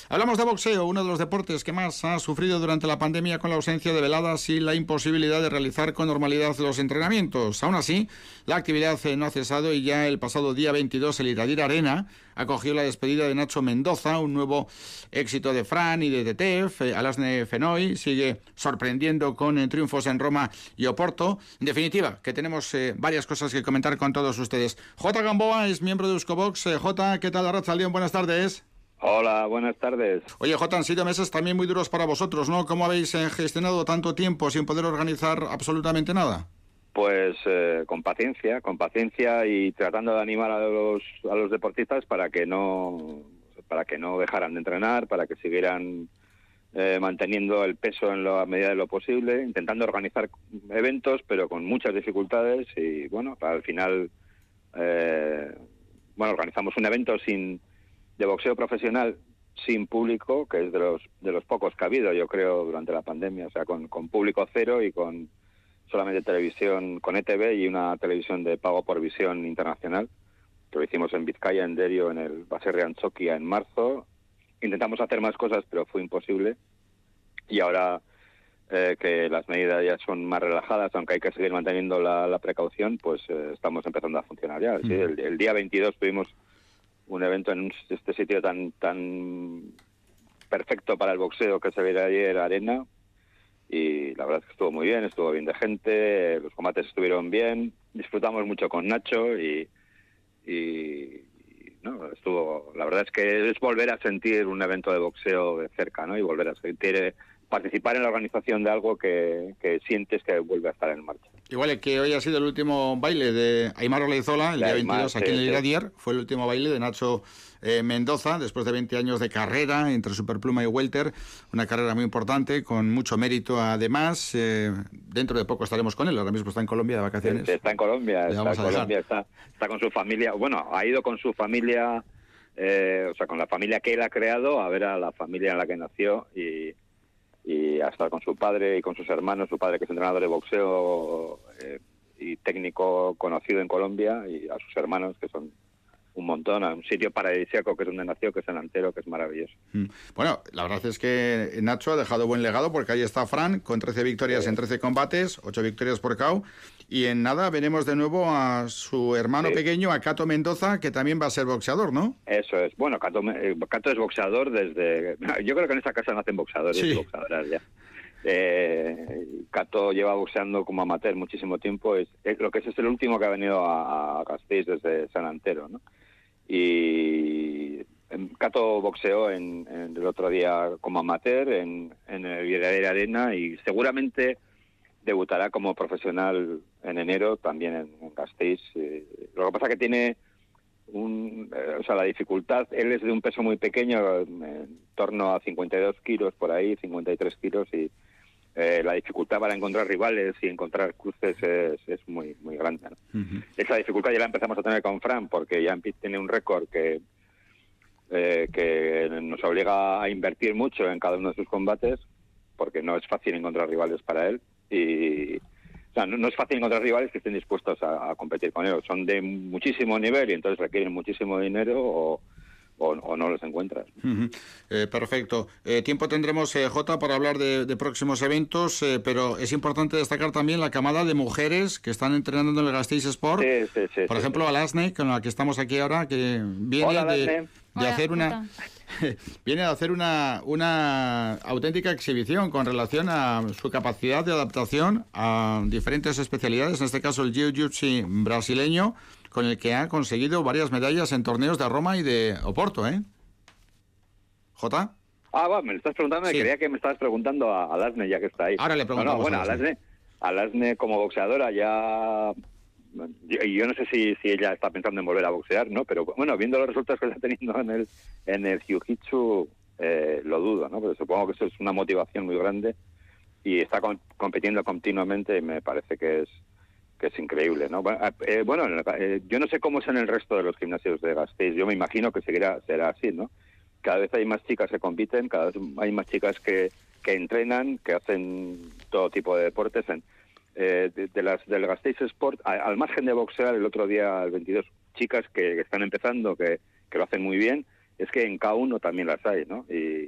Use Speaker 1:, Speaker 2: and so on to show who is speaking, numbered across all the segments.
Speaker 1: Hablamos de boxeo, uno de los deportes que más ha sufrido durante la pandemia con la ausencia de veladas y la imposibilidad de realizar con normalidad los entrenamientos. Aún así, la actividad no ha cesado y ya el pasado día 22 el Iradier Arena acogió la despedida de Nacho Mendoza, un nuevo éxito de Fran y de Tetef. Alasne Fenoy sigue sorprendiendo con triunfos en Roma y Oporto. En definitiva, que tenemos varias cosas que comentar con todos ustedes. J. Gamboa es miembro de Euskobox. J, ¿qué tal, Arratsaldeon? Buenas tardes.
Speaker 2: Hola, buenas tardes.
Speaker 1: Oye, Jota, han sido meses también muy duros para vosotros, ¿no? ¿Cómo habéis gestionado tanto tiempo sin poder organizar absolutamente nada?
Speaker 2: Pues con paciencia y tratando de animar a los deportistas para que no dejaran de entrenar, para que siguieran manteniendo el peso en la medida de lo posible, intentando organizar eventos, pero con muchas dificultades y bueno, al final organizamos un evento de boxeo profesional sin público, que es de los pocos que ha habido, yo creo, durante la pandemia, o sea, con público cero y con solamente televisión con ETV y una televisión de pago por visión internacional, que lo hicimos en Vizcaya, en Derio, en el Baserri Antzokia en marzo. Intentamos hacer más cosas, pero fue imposible. Y ahora que las medidas ya son más relajadas, aunque hay que seguir manteniendo la precaución, pues estamos empezando a funcionar ya. Sí, el día 22 tuvimos un evento en este sitio tan perfecto para el boxeo que se veía ayer, Arena, y la verdad es que estuvo muy bien, estuvo bien de gente, los combates estuvieron bien, disfrutamos mucho con Nacho y no, estuvo, la verdad es que es volver a sentir un evento de boxeo de cerca, ¿no? Y volver a sentir participar en la organización de algo que sientes que vuelve a estar en marcha.
Speaker 1: Igual que hoy ha sido el último baile de Aimar Olaizola, el día 22 aquí en el Iradier. Fue el último baile de Nacho Mendoza, después de 20 años de carrera entre superpluma y welter. Una carrera muy importante, con mucho mérito además. Dentro de poco estaremos con él, ahora mismo está en Colombia de vacaciones.
Speaker 2: Está en Colombia, está con su familia. Bueno, ha ido con su familia, o sea, con la familia que él ha creado, a ver a la familia en la que nació y a estar con su padre y con sus hermanos, su padre que es entrenador de boxeo y técnico conocido en Colombia, y a sus hermanos que son un montón, a un sitio paradisíaco que es donde nació, que es el Antero, que es maravilloso.
Speaker 1: Bueno, la verdad es que Nacho ha dejado buen legado, porque ahí está Fran, con 13 victorias en 13 combates, 8 victorias por KO, y en nada veremos de nuevo a su hermano pequeño, a Cato Mendoza, que también va a ser boxeador, ¿no?
Speaker 2: Eso es. Bueno, Cato es boxeador desde... Yo creo que en esta casa nacen boxeadores y boxeadoras ya. Cato lleva boxeando como amateur muchísimo tiempo, lo que es el último que ha venido a Gasteiz desde San Antero, ¿no? Y Cato boxeó el otro día como amateur en el Iradier Arena y seguramente debutará como profesional en enero también en Gasteiz. Lo que pasa que tiene la dificultad, él es de un peso muy pequeño, en torno a 52 kilos por ahí, 53 kilos, y la dificultad para encontrar rivales y encontrar cruces es muy muy grande, ¿no? Esa dificultad ya la empezamos a tener con Fran, porque ya tiene un récord que nos obliga a invertir mucho en cada uno de sus combates, porque no es fácil encontrar rivales para él, y o sea, no es fácil encontrar rivales que estén dispuestos a competir con él. Son de muchísimo nivel y entonces requieren muchísimo dinero o no los encuentras.
Speaker 1: Perfecto. Tiempo tendremos, Jota, para hablar de próximos eventos, pero es importante destacar también la camada de mujeres que están entrenando en el Gasteiz Sport.
Speaker 2: Sí,
Speaker 1: por ejemplo, Alasne, con la que estamos aquí ahora, que viene de hacer una... viene a hacer una auténtica exhibición con relación a su capacidad de adaptación a diferentes especialidades, en este caso el jiu-jitsu brasileño, con el que ha conseguido varias medallas en torneos de Roma y de Oporto, ¿eh? ¿Jota?
Speaker 2: Me lo estás preguntando, creía que me estabas preguntando a Alasne, ya que está ahí.
Speaker 1: Ahora le preguntamos
Speaker 2: Alasne como boxeadora ya... Yo no sé si ella está pensando en volver a boxear, ¿no? Pero bueno, viendo los resultados que está teniendo en el jiu-jitsu, lo dudo, ¿no? Pero supongo que eso es una motivación muy grande y está compitiendo continuamente y me parece que es increíble, ¿no? Yo no sé cómo es en el resto de los gimnasios de Gasteiz. Yo me imagino que será así, ¿no? Cada vez hay más chicas que compiten, cada vez hay más chicas que entrenan, que hacen todo tipo de deportes. Del Gasteiz Sport, al margen de boxear, el otro día, el 22, chicas que están empezando, que lo hacen muy bien, es que en K1 también las hay, ¿no? Y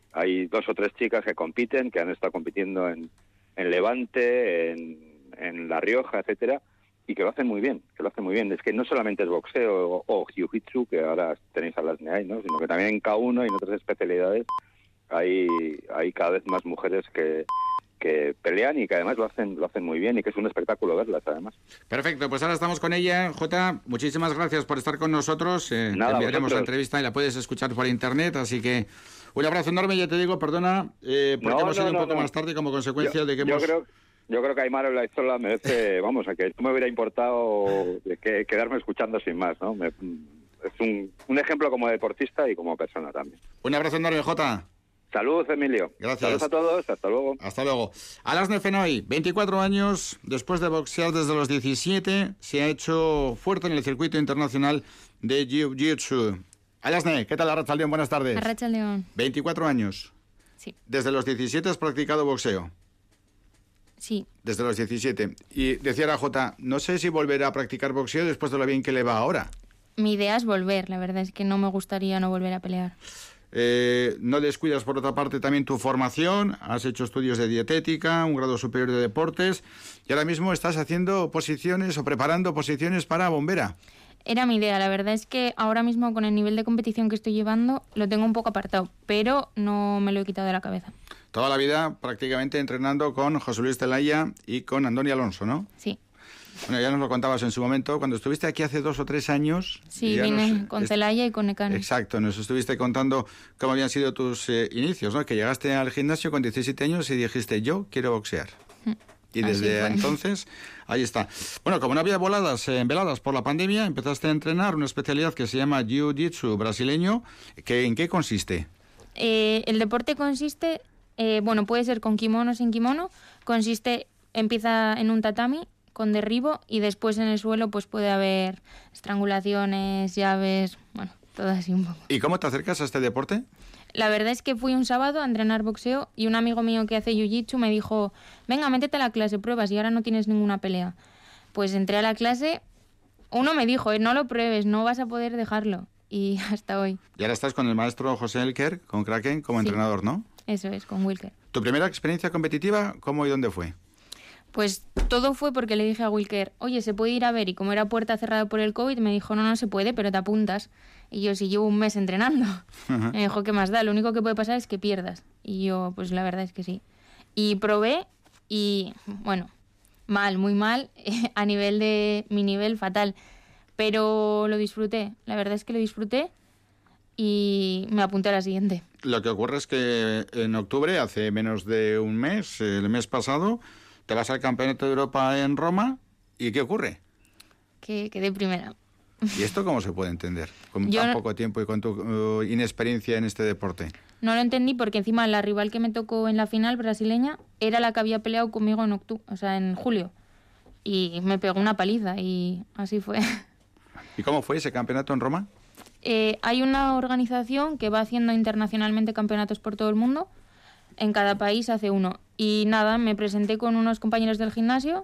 Speaker 2: Hay 2 o 3 chicas que compiten, que han estado compitiendo en Levante, en La Rioja, etcétera, y que lo hacen muy bien, Es que no solamente es boxeo o jiu-jitsu, que ahora tenéis a las NEAI, ¿no? Sino que también en K1 y en otras especialidades hay cada vez más mujeres que pelean y que además lo hacen muy bien y que es un espectáculo verlas además.
Speaker 1: Perfecto, pues ahora estamos con ella. Jota, muchísimas gracias por estar con nosotros. Te enviaremos la entrevista y la puedes escuchar por internet, así que un abrazo enorme. Ya te digo, perdona, porque hemos ido un poco más tarde como consecuencia de que
Speaker 2: Yo creo que Aimar Olaizola merece, a que no me hubiera importado quedarme escuchando sin más, ¿no? Es un ejemplo como deportista y como persona también.
Speaker 1: Un abrazo enorme, Jota.
Speaker 2: Saludos, Emilio.
Speaker 1: Gracias.
Speaker 2: Saludos a todos. Hasta luego.
Speaker 1: Hasta luego. Alasne Fenoy, 24 años, después de boxear desde los 17, se ha hecho fuerte en el circuito internacional de Jiu-Jitsu. Alasne, ¿qué tal, Arratsaldeon? Buenas tardes.
Speaker 3: Arratsaldeon.
Speaker 1: 24 años.
Speaker 3: Sí.
Speaker 1: Desde los 17 has practicado boxeo.
Speaker 3: Sí.
Speaker 1: Desde los 17. Y decía la Jota, no sé si volverá a practicar boxeo después de lo bien que le va ahora.
Speaker 3: Mi idea es volver, la verdad es que no me gustaría no volver a pelear.
Speaker 1: No descuidas, por otra parte, también tu formación. Has hecho estudios de dietética, un grado superior de deportes y ahora mismo estás haciendo posiciones o preparando posiciones para bombera.
Speaker 3: Era mi idea, la verdad es que ahora mismo con el nivel de competición que estoy llevando lo tengo un poco apartado, pero no me lo he quitado de la cabeza.
Speaker 1: Toda la vida prácticamente entrenando con José Luis Zelaya y con Andoni Alonso, ¿no?
Speaker 3: Sí.
Speaker 1: Bueno, ya nos lo contabas en su momento, cuando estuviste aquí hace 2 o 3 años.
Speaker 3: Sí, vine con Zelaya y con Ekane.
Speaker 1: Exacto, nos estuviste contando cómo habían sido tus inicios, ¿no? Que llegaste al gimnasio con 17 años y dijiste, yo quiero boxear. Y desde entonces, ahí está. Bueno, como no había veladas por la pandemia, empezaste a entrenar una especialidad que se llama Jiu-Jitsu brasileño. ¿En qué consiste?
Speaker 3: El deporte consiste, puede ser con kimono o sin kimono, empieza en un tatami, con derribo, y después en el suelo pues puede haber estrangulaciones, llaves, todo así un poco.
Speaker 1: ¿Y cómo te acercas a este deporte?
Speaker 3: La verdad es que fui un sábado a entrenar boxeo y un amigo mío que hace jiu-jitsu me dijo, venga, métete a la clase, pruebas y ahora no tienes ninguna pelea. Pues entré a la clase, uno me dijo, no lo pruebes, no vas a poder dejarlo, y hasta hoy.
Speaker 1: Y ahora estás con el maestro José Elker, con Kraken, como entrenador, ¿no?
Speaker 3: Eso es, con Wilker.
Speaker 1: ¿Tu primera experiencia competitiva, cómo y dónde fue?
Speaker 3: Pues todo fue porque le dije a Wilker, oye, ¿se puede ir a ver? Y como era puerta cerrada por el COVID, me dijo, no se puede, pero te apuntas. Y yo, si llevo un mes entrenando.
Speaker 1: Uh-huh.
Speaker 3: Me dijo, ¿qué más da? Lo único que puede pasar es que pierdas. Y yo, pues la verdad es que sí. Y probé y, muy mal, a nivel de mi nivel, fatal. Pero lo disfruté, la verdad es que lo disfruté y me apunté a la siguiente.
Speaker 1: Lo que ocurre es que en octubre, hace menos de un mes, el mes pasado, te vas al Campeonato de Europa en Roma. ¿Y qué ocurre?
Speaker 3: Que quedé primera.
Speaker 1: ¿Y esto cómo se puede entender? Con tan poco tiempo y con tu inexperiencia en este deporte.
Speaker 3: No lo entendí porque encima la rival que me tocó en la final brasileña era la que había peleado conmigo en julio. Y me pegó una paliza y así fue.
Speaker 1: ¿Y cómo fue ese campeonato en Roma?
Speaker 3: Hay una organización que va haciendo internacionalmente campeonatos por todo el mundo. En cada país hace uno. Y nada, me presenté con unos compañeros del gimnasio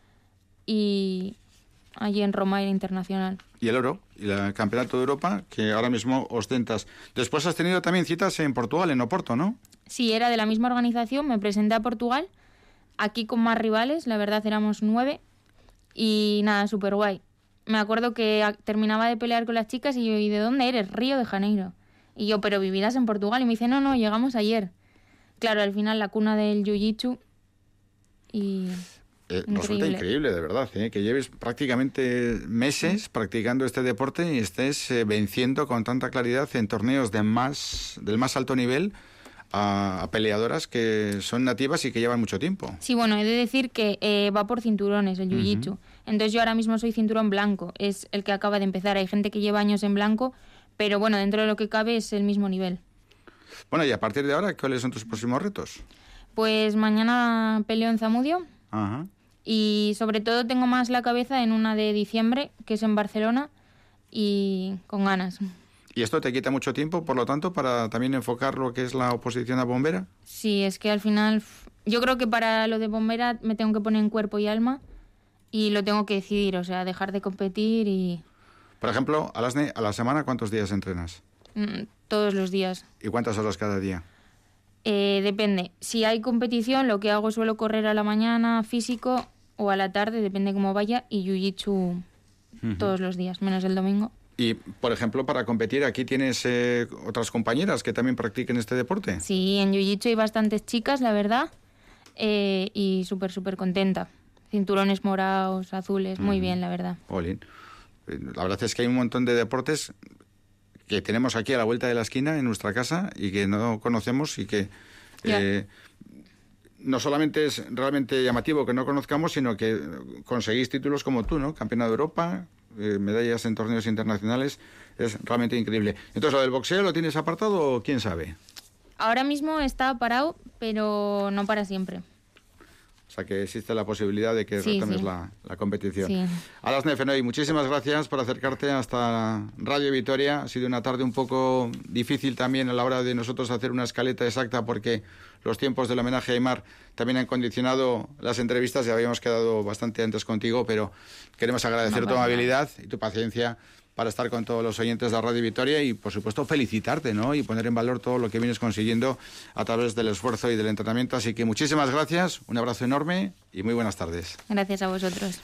Speaker 3: y allí en Roma era internacional.
Speaker 1: Y el oro, y el Campeonato de Europa, que ahora mismo ostentas. Después has tenido también citas en Portugal, en Oporto, ¿no?
Speaker 3: Sí, era de la misma organización, me presenté a Portugal, aquí con más rivales, la verdad éramos 9, y nada, súper guay. Me acuerdo que terminaba de pelear con las chicas y yo, ¿y de dónde eres? Río de Janeiro. Y yo, ¿pero vivirás en Portugal? Y me dice, no, llegamos ayer. Claro, al final la cuna del jiu-jitsu y...
Speaker 1: Resulta increíble, de verdad, que lleves prácticamente meses practicando este deporte y estés venciendo con tanta claridad en torneos del más alto nivel a peleadoras que son nativas y que llevan mucho tiempo.
Speaker 3: Sí, he de decir que va por cinturones el jiu-jitsu. Entonces yo ahora mismo soy cinturón blanco, es el que acaba de empezar. Hay gente que lleva años en blanco, pero dentro de lo que cabe es el mismo nivel.
Speaker 1: Bueno, y a partir de ahora, ¿cuáles son tus próximos retos?
Speaker 3: Pues mañana peleo en Zamudio.
Speaker 1: Ajá.
Speaker 3: Y sobre todo tengo más la cabeza en una de diciembre, que es en Barcelona, y con ganas.
Speaker 1: ¿Y esto te quita mucho tiempo, por lo tanto, para también enfocar lo que es la oposición a bombera?
Speaker 3: Sí, es que al final yo creo que para lo de bombera me tengo que poner en cuerpo y alma y lo tengo que decidir, dejar de competir y...
Speaker 1: Por ejemplo, a la semana, ¿cuántos días entrenas?
Speaker 3: Todos los días.
Speaker 1: ¿Y cuántas horas cada día?
Speaker 3: Depende. Si hay competición, lo que hago suelo correr a la mañana físico o a la tarde, depende cómo vaya, y jiu-jitsu todos los días, menos el domingo.
Speaker 1: Y, por ejemplo, para competir, ¿aquí tienes otras compañeras que también practiquen este deporte?
Speaker 3: Sí, en jiu-jitsu hay bastantes chicas, la verdad, y súper contenta. Cinturones morados, azules, muy bien, la verdad.
Speaker 1: Olin. La verdad es que hay un montón de deportes que tenemos aquí a la vuelta de la esquina en nuestra casa y que no conocemos y que no solamente es realmente llamativo que no conozcamos, sino que conseguís títulos como tú, ¿no? Campeona de Europa, medallas en torneos internacionales, es realmente increíble. Entonces, ¿lo del boxeo lo tienes apartado o quién sabe?
Speaker 3: Ahora mismo está parado, pero no para siempre.
Speaker 1: O sea, que existe la posibilidad de que retomes la competición.
Speaker 3: Sí.
Speaker 1: Alas Nefenoy, muchísimas gracias por acercarte hasta Radio Vitoria. Ha sido una tarde un poco difícil también a la hora de nosotros hacer una escaleta exacta porque los tiempos del homenaje a Aimar también han condicionado las entrevistas. Ya habíamos quedado bastante antes contigo, pero queremos agradecer tu amabilidad y tu paciencia para estar con todos los oyentes de Radio Vitoria y, por supuesto, felicitarte, ¿no? Y poner en valor todo lo que vienes consiguiendo a través del esfuerzo y del entrenamiento. Así que muchísimas gracias, un abrazo enorme y muy buenas tardes.
Speaker 3: Gracias a vosotros.